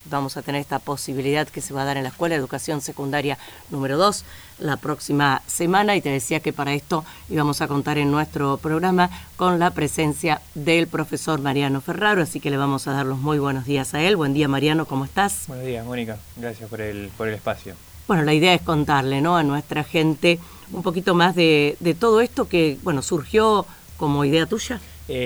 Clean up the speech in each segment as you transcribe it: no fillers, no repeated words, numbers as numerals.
vamos a tener esta posibilidad que se va a dar en la Escuela de Educación Secundaria número 2 la próxima semana, y te decía que para esto íbamos a contar en nuestro programa con la presencia del profesor Mariano Ferraro, así que le vamos a dar los muy buenos días a él. Buen día, Mariano, ¿cómo estás? Buenos días, Mónica, gracias por el espacio. Bueno, la idea es contarle, ¿no?, a nuestra gente un poquito más de todo esto que, bueno, surgió como idea tuya.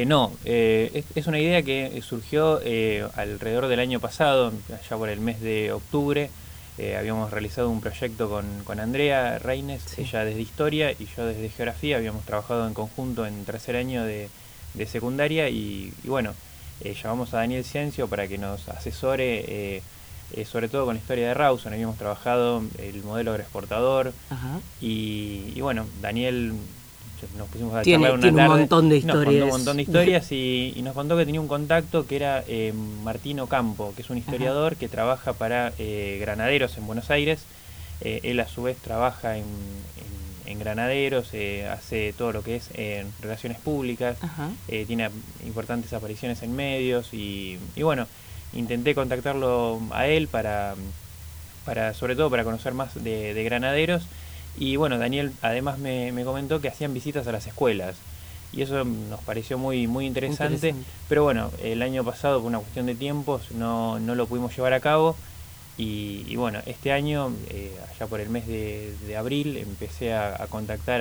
Es una idea que surgió alrededor del año pasado, allá por el mes de octubre. Habíamos realizado un proyecto con Andrea Reines, sí. Ella desde Historia y yo desde Geografía. Habíamos trabajado en conjunto en tercer año de secundaria y bueno, llamamos a Daniel Ciencio para que nos asesore, sobre todo con la historia de Rawson. Habíamos trabajado el modelo agroexportador y bueno, Daniel... Nos pusimos a charlar una tarde, un montón de historias. Nos contó un montón de historias y nos contó que tenía un contacto que era Martín Ocampo, que es un historiador que trabaja para Granaderos en Buenos Aires. Él a su vez trabaja en Granaderos, hace todo lo que es relaciones públicas, tiene importantes apariciones en medios y bueno, intenté contactarlo a él para sobre todo para conocer más de Granaderos. Y bueno, Daniel además me comentó que hacían visitas a las escuelas y eso nos pareció muy interesante. Pero bueno, el año pasado por una cuestión de tiempos no lo pudimos llevar a cabo y bueno, este año, allá por el mes de abril, empecé a contactar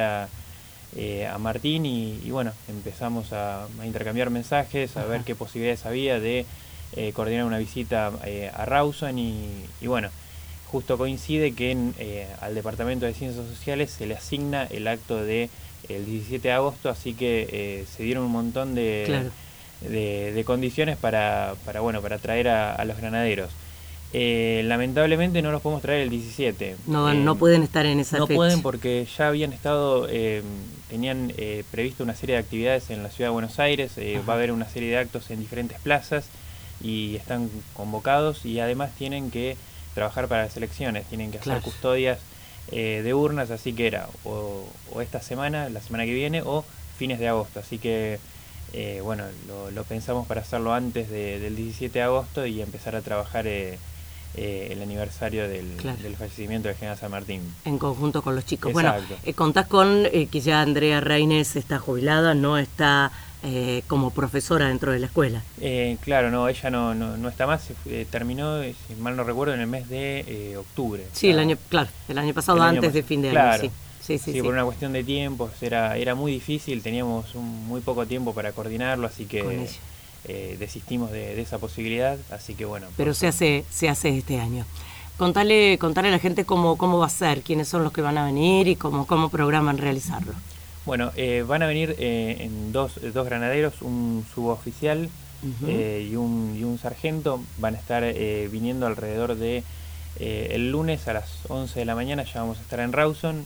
a Martín y bueno, empezamos a intercambiar mensajes, a ver qué posibilidades había de coordinar una visita a Rawson y bueno, justo coincide que al Departamento de Ciencias Sociales se le asigna el acto del 17 de agosto, así que se dieron un montón de condiciones para traer a los granaderos. Lamentablemente no los podemos traer el 17. No pueden estar en esa fecha. No pueden porque ya habían estado, tenían previsto una serie de actividades en la Ciudad de Buenos Aires, va a haber una serie de actos en diferentes plazas y están convocados y además tienen que trabajar para las elecciones, tienen que hacer custodias de urnas, así que era o esta semana, la semana que viene, o fines de agosto, así que bueno, lo pensamos para hacerlo antes del 17 de agosto y empezar a trabajar el aniversario del fallecimiento del general San Martín. En conjunto con los chicos. Exacto. Bueno, contás con que ya Andrea Reines está jubilada, no está como profesora dentro de la escuela. Claro, no, ella no está más, terminó, si mal no recuerdo, en el mes de octubre. Sí, el año pasado, antes de fin de año, sí. Sí, por una cuestión de tiempos, era muy difícil, teníamos muy poco tiempo para coordinarlo, así que desistimos de esa posibilidad, así que bueno. Pero se hace este año. Contale a la gente cómo va a ser, quiénes son los que van a venir y cómo programan realizarlo. Bueno, van a venir en dos granaderos, un suboficial y un sargento. Van a estar viniendo alrededor de el lunes a las 11 de la mañana, ya vamos a estar en Rawson.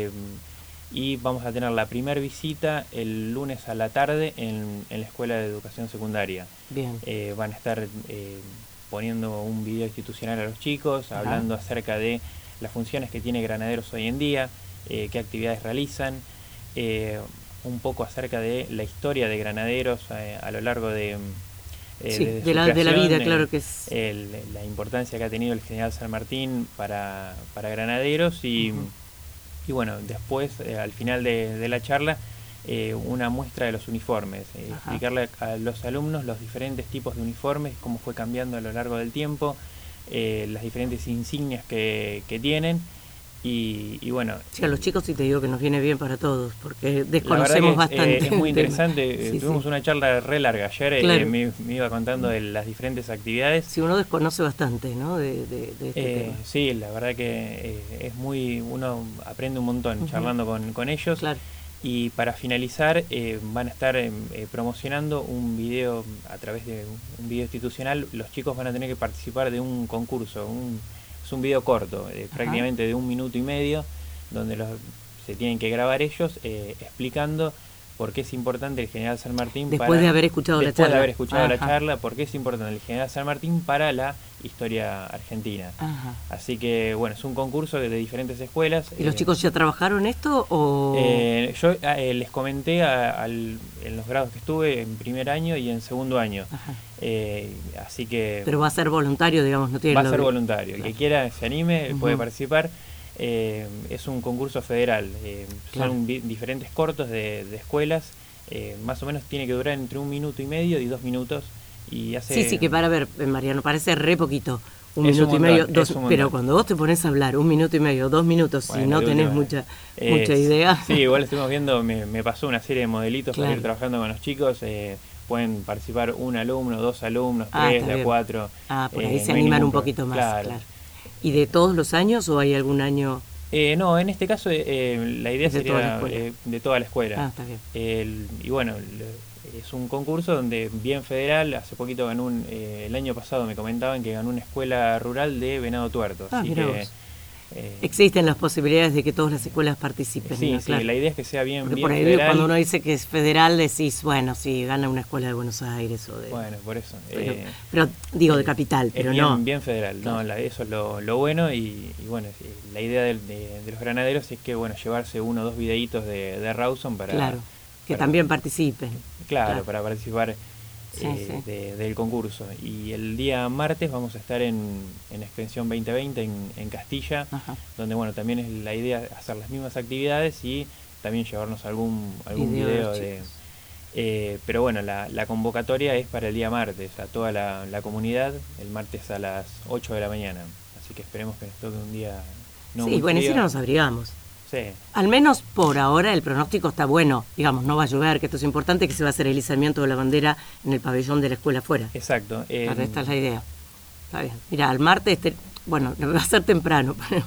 Y vamos a tener la primera visita el lunes a la tarde en la Escuela de Educación Secundaria. Bien. Van a estar poniendo un video institucional a los chicos, hablando acerca de las funciones que tiene Granaderos hoy en día, qué actividades realizan, un poco acerca de la historia de Granaderos a lo largo de la vida, claro que es la importancia que ha tenido el general San Martín para Granaderos y bueno, después al final de la charla una muestra de los uniformes, explicarle a los alumnos los diferentes tipos de uniformes, cómo fue cambiando a lo largo del tiempo, las diferentes insignias que tienen. Y bueno, sí, a los chicos sí te digo que nos viene bien para todos, porque desconocemos bastante. Es muy interesante, tuvimos una charla re larga ayer, me iba contando de las diferentes actividades. Sí, uno desconoce bastante, ¿no? de este tema. Sí, la verdad que uno aprende un montón charlando con ellos. Claro. Y para finalizar van a estar promocionando un video a través de un video institucional. Los chicos van a tener que participar de un concurso, es un video corto, prácticamente de 1 minuto y medio, donde se tienen que grabar ellos explicando por qué es importante el General San Martín. Después de haber escuchado la charla. Después de haber escuchado la charla, por qué es importante el General San Martín para la historia argentina. Ajá. Así que, bueno, es un concurso de diferentes escuelas. ¿Y los chicos ya trabajaron esto o...? Yo les comenté en los grados que estuve en primer año y en segundo año. Así que... Pero va a ser voluntario, digamos, no tiene... Va a ser voluntario. Claro. El que quiera se anime, puede participar. Es un concurso federal. Claro. Son diferentes cortos de escuelas. Más o menos tiene que durar entre 1 minuto y medio y 2 minutos. Y hace... Sí, que para ver, Mariano, parece re poquito. 1 minuto y medio, 2, pero cuando vos te pones a hablar 1 minuto y medio, 2 minutos, bueno, si no tenés mucha idea. Sí, igual estuvimos viendo, me pasó una serie de modelitos para ir trabajando con los chicos. Pueden participar 1 alumno, 2 alumnos, 3, de 4. Por ahí se animan un poquito más. Claro. ¿Y de todos los años o hay algún año...? No, en este caso la idea sería de toda la escuela. Está bien. Y bueno, es un concurso donde bien federal. Hace poquito ganó el año pasado me comentaban que ganó una escuela rural de Venado Tuerto. Así que existen las posibilidades de que todas las escuelas participen. Sí, ¿no? sí, claro. La idea es que sea bien por ahí federal. Cuando uno dice que es federal decís, bueno, sí, gana una escuela de Buenos Aires o de... Bueno, por eso. Pero digo de capital, pero bien, no. Bien federal, claro. No, eso es lo bueno y bueno, la idea de los granaderos es que, bueno, llevarse 1 o 2 videitos de Rawson para... Claro, que también participen. Claro, para participar del concurso. Y el día martes vamos a estar en Extensión 2020 en Castilla. Ajá. Donde, bueno, también es la idea hacer las mismas actividades y también llevarnos algún video pero bueno, la convocatoria es para el día martes, a toda la comunidad, el martes a las 8 de la mañana. Así que esperemos que nos toque un día sí, bueno, y si no nos abrigamos. Sí. Al menos por ahora el pronóstico está bueno, digamos, no va a llover, que esto es importante, que se va a hacer el izamiento de la bandera en el pabellón de la escuela afuera. Exacto. Esta es la idea. Está bien. Mira, al martes, bueno, va a ser temprano, pero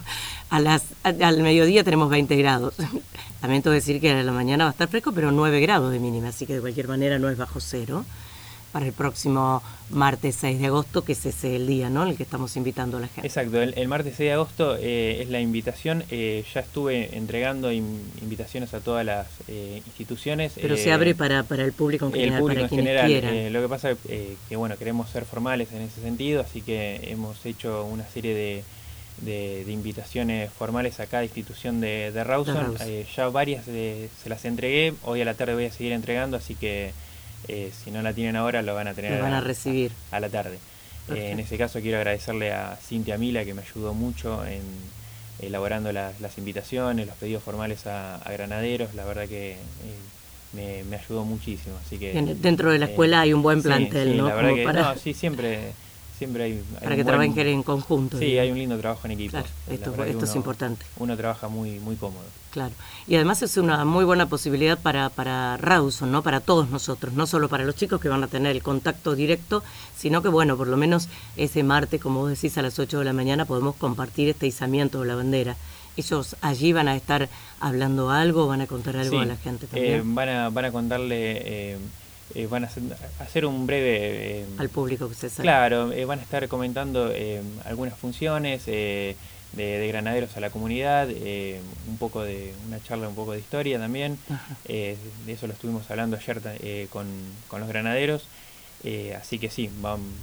al mediodía tenemos 20 grados. Lamento decir que a la mañana va a estar fresco, pero 9 grados de mínima, así que de cualquier manera no es bajo cero. Para el próximo martes 6 de agosto, que ese es el día, ¿no?, en el que estamos invitando a la gente. Exacto, el martes 6 de agosto es la invitación. Ya estuve entregando invitaciones a todas las instituciones. Pero se abre para el público en general, el público para en quienes general. quieran. Lo que pasa es que, bueno, queremos ser formales en ese sentido, así que hemos hecho una serie de invitaciones formales a cada institución de Rawson. Ya varias se las entregué, hoy a la tarde voy a seguir entregando, así que... si no la tienen ahora, lo van a tener a recibir a la tarde. En ese caso quiero agradecerle a Cintia Mila, que me ayudó mucho en elaborando las invitaciones, los pedidos formales a granaderos. La verdad que me ayudó muchísimo. Así que dentro de la escuela hay un buen plantel, sí, ¿no? La verdad que para... sí, siempre hay para que trabajen en conjunto. Sí, hay un lindo trabajo en equipo. Claro, esto es importante. Uno trabaja muy cómodo. Claro, y además es una muy buena posibilidad para Rawson, ¿no?, para todos nosotros, no solo para los chicos que van a tener el contacto directo, sino que, bueno, por lo menos ese martes, como vos decís, a las 8 de la mañana podemos compartir este izamiento de la bandera. Ellos allí van a estar hablando algo, van a contar algo a la gente también. Van a contarle... van a hacer un breve... al público que se sabe. Claro, van a estar comentando algunas funciones de granaderos a la comunidad, un poco de una charla, un poco de historia también. De eso lo estuvimos hablando ayer con los granaderos. Así que sí,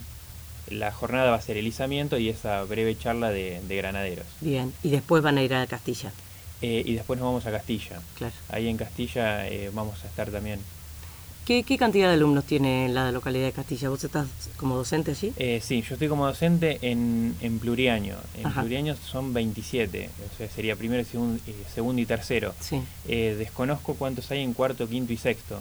la jornada va a ser el izamiento y esa breve charla de granaderos. Bien, y después van a ir a Castilla. Y después nos vamos a Castilla. Claro. Ahí en Castilla vamos a estar también. ¿Qué cantidad de alumnos tiene la localidad de Castilla? ¿Vos estás como docente allí? Sí, yo estoy como docente en pluriaño. En pluriaño son 27, o sea, sería primero, segundo y tercero. Sí. Desconozco cuántos hay en cuarto, quinto y sexto.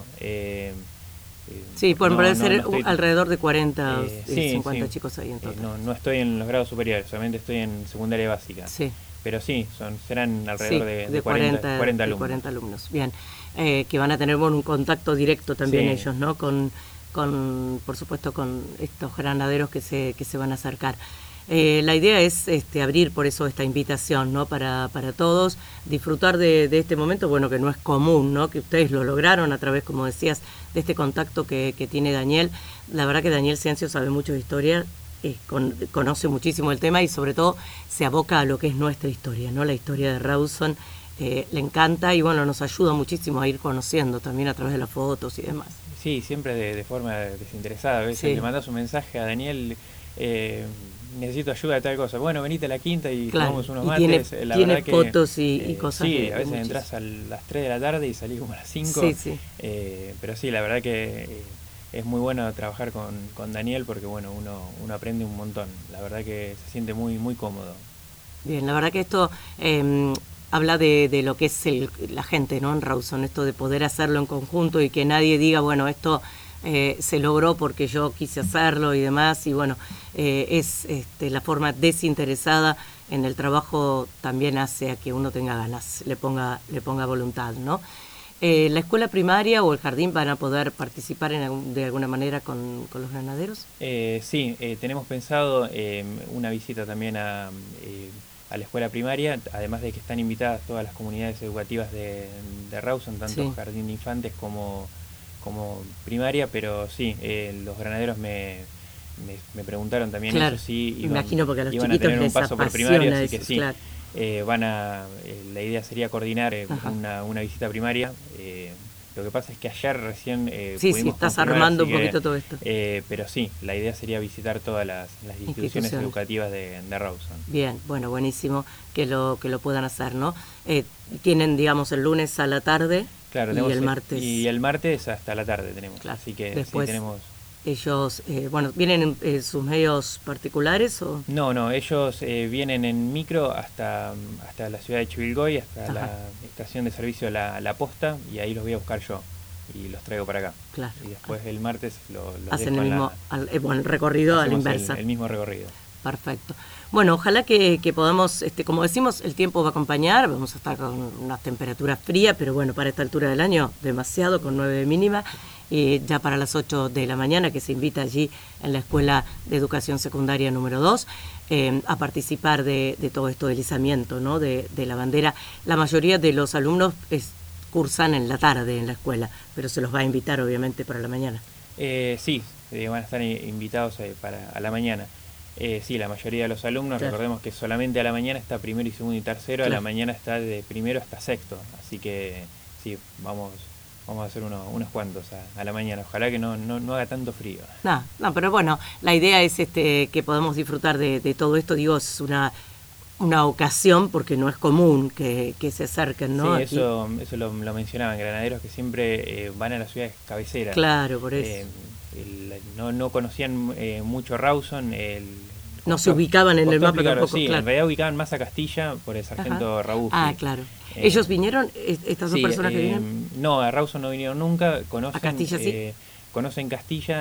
Sí, pueden ser alrededor de 40 o 50 chicos ahí en total. No estoy en los grados superiores, solamente estoy en secundaria básica. Sí. Pero sí, serán alrededor de 40 alumnos. 40 alumnos, bien. Que van a tener un contacto directo también ellos, ¿no? Con por supuesto, con estos granaderos que se van a acercar. La idea es abrir por eso esta invitación, ¿no?, para todos, disfrutar de este momento, bueno, que no es común, ¿no?, que ustedes lo lograron a través, como decías, de este contacto que tiene Daniel. La verdad que Daniel Ciancio sabe mucho de historia, conoce muchísimo el tema y sobre todo se aboca a lo que es nuestra historia, ¿no?, la historia de Rawson, le encanta y bueno, nos ayuda muchísimo a ir conociendo también a través de las fotos y demás. Sí, siempre de forma desinteresada. A veces le mandas un mensaje a Daniel, necesito ayuda de tal cosa. Bueno, venite a la quinta y tomamos unos mates. Tiene fotos y cosas. Sí, a veces entras a las 3 de la tarde y salís como a las 5. Sí. Pero sí, la verdad que es muy bueno trabajar con Daniel porque bueno, uno aprende un montón. La verdad que se siente muy, muy cómodo. Bien, la verdad que esto habla de lo que es la gente, ¿no? En Rawson, esto de poder hacerlo en conjunto y que nadie diga, bueno, esto se logró porque yo quise hacerlo y demás, y bueno, es la forma desinteresada en el trabajo también hace a que uno tenga ganas, le ponga voluntad, ¿no? ¿La escuela primaria o el jardín van a poder participar de alguna manera con los granaderos? Sí, tenemos pensado una visita también a la escuela primaria, además de que están invitadas todas las comunidades educativas de Rawson, tanto jardín de infantes como primaria, pero sí, los granaderos me preguntaron también eso, sí, imagino porque a los iban a tener un paso por primaria, así que sí, claro. La idea sería coordinar una visita primaria. Lo que pasa es que ayer recién pudimos estás armando un poquito todo esto. Pero sí, la idea sería visitar todas las instituciones educativas de Rawson. Bien, bueno, buenísimo que lo puedan hacer, ¿no? Tienen, digamos, el lunes a la tarde, claro, y el martes. Y el martes hasta la tarde tenemos, claro. Así que después, sí tenemos... Ellos, ¿vienen en sus medios particulares o...? No, ellos vienen en micro hasta la ciudad de Chivilcoy, hasta la estación de servicio La Posta, y ahí los voy a buscar yo y los traigo para acá. Claro. Y después el martes los hacen el mismo el recorrido a la inversa. El mismo recorrido. Perfecto. Bueno, ojalá que podamos, como decimos, el tiempo va a acompañar, vamos a estar con unas temperaturas frías, pero bueno, para esta altura del año demasiado, con 9 de mínima, y ya para las 8 de la mañana, que se invita allí en la Escuela de Educación Secundaria número 2, a participar de todo esto del izamiento, ¿no? de la bandera. La mayoría de los alumnos cursan en la tarde en la escuela, pero se los va a invitar obviamente para la mañana. Sí, van a estar invitados a la mañana. Sí, la mayoría de los alumnos, claro. Recordemos que solamente a la mañana está primero y segundo y tercero, claro. A la mañana está de primero hasta sexto, así que sí, vamos a hacer unos cuantos a la mañana, ojalá que no haga tanto frío. No, pero bueno, la idea es que podamos disfrutar de todo esto, digo, es una ocasión porque no es común que se acerquen, ¿no? Sí, eso lo mencionaban granaderos que siempre van a las ciudades cabeceras. Claro, por eso. No conocían mucho Rawson, no se ubicaban en el mapa tampoco, sí, claro. En realidad ubicaban más a Castilla por el sargento Rabufi. Claro. ¿Ellos vinieron, estas dos personas que vinieron? No, a Rawson no vinieron nunca. ¿A Castilla sí? Conocen Castilla,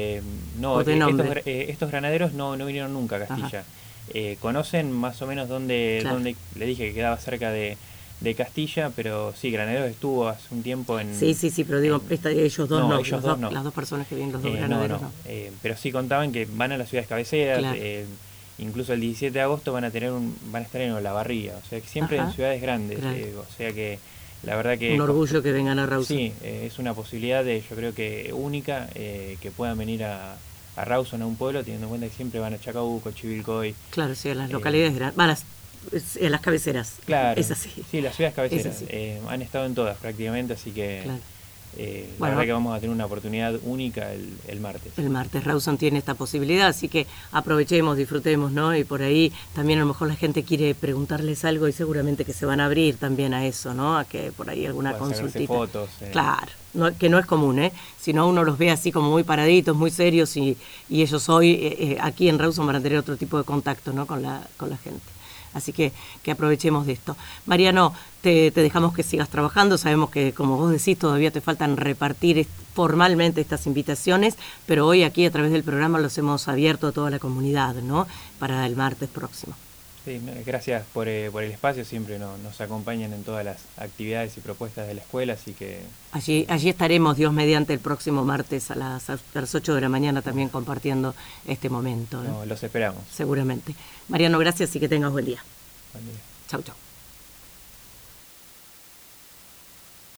estos granaderos no vinieron nunca a Castilla. Conocen más o menos dónde le dije que quedaba cerca de Castilla, pero sí, Granaderos estuvo hace un tiempo en... Sí, pero digo, ellos dos no. Las dos personas que vienen, los dos granaderos no. Pero sí contaban que van a las ciudades cabeceras, claro. Incluso el 17 de agosto van a estar en Olavarría, o sea que siempre en ciudades grandes, claro. O sea que la verdad que... Un orgullo que vengan a Rawson. Sí, es una posibilidad yo creo que única, que puedan venir a Rawson, a un pueblo, teniendo en cuenta que siempre van a Chacabuco, Chivilcoy. Claro, sí, a las localidades grandes, a las cabeceras. Claro, es así. Sí, las ciudades cabeceras han estado en todas prácticamente, así que claro. La verdad que vamos a tener una oportunidad única el martes. El martes Rawson tiene esta posibilidad, así que aprovechemos, disfrutemos, ¿no? Y por ahí también a lo mejor la gente quiere preguntarles algo y seguramente que se van a abrir también a eso, ¿no? A que por ahí alguna consultita. Fotos. Claro, que no es común, Si no, uno los ve así como muy paraditos, muy serios y ellos hoy aquí en Rawson van a tener otro tipo de contacto, ¿no? Con la gente. Así que aprovechemos de esto. Mariano, te dejamos que sigas trabajando. Sabemos que, como vos decís, todavía te faltan repartir formalmente estas invitaciones, pero hoy aquí a través del programa los hemos abierto a toda la comunidad, ¿no? Para el martes próximo. Sí, gracias por el espacio. Siempre nos acompañan en todas las actividades y propuestas de la escuela, así que... Allí estaremos, Dios mediante, el próximo martes a las 8 de la mañana también compartiendo este momento. Los esperamos. Seguramente. Mariano, gracias y que tengas buen día. Buen día. Chau.